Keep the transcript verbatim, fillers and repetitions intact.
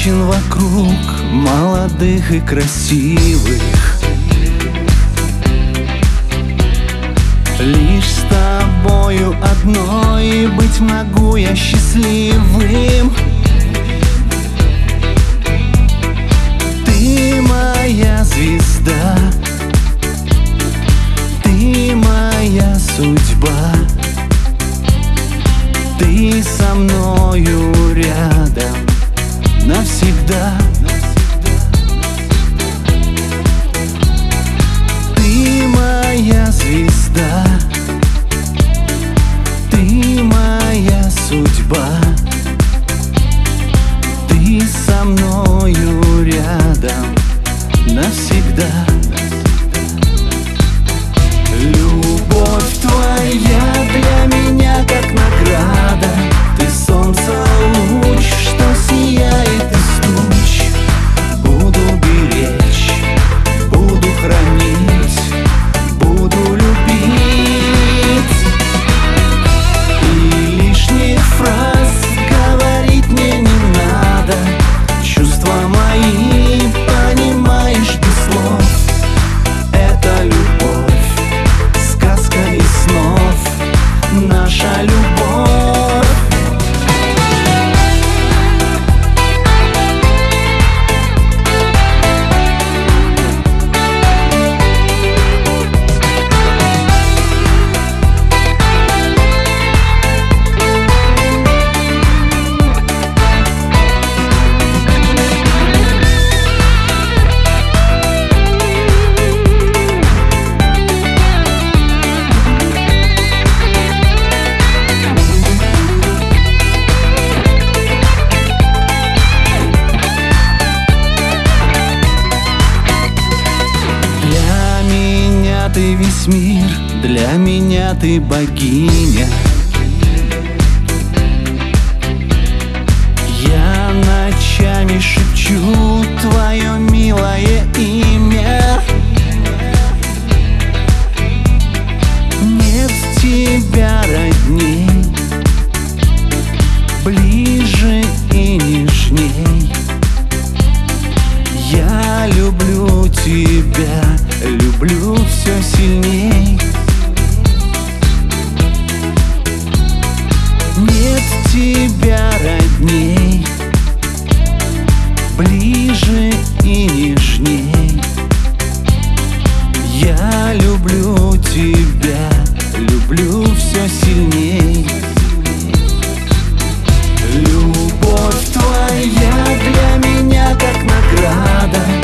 женщин вокруг, молодых и красивых. Лишь с тобою одной быть могу я счастливым. Ты моя звезда, ты моя судьба, ты со мною рядом навсегда. Ты моя звезда, ты моя судьба, ты со мною рядом навсегда. Любовь твоя для меня как награда. Ты солнце луч, что сияет из туч. Буду беречь, буду хранить, буду любить. И лишних фраз говорить мне не надо. Чувства мои понимаешь без слов. Это любовь, сказка из снов, наша любовь. Ты весь мир, для меня ты богиня. Я ночами шепчу твое милое имя. Нет тебя родней, ближе и нежней. Я люблю тебя, люблю все сильней. Нет тебя родней, ближе и нежней. Я люблю тебя, люблю все сильней. Любовь твоя для меня как награда.